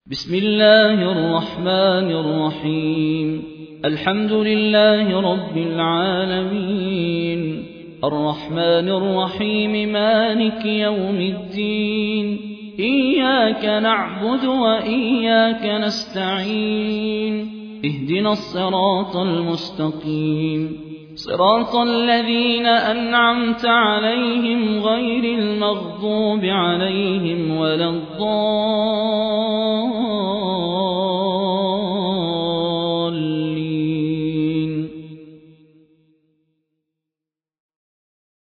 بسم الله الرحمن الرحيم. الحمد لله رب العالمين، الرحمن الرحيم، مالك يوم الدين. إياك نعبد وإياك نستعين، اهدنا الصراط المستقيم، صراط الذين أنعمت عليهم غير المغضوب عليهم ولا الضالين.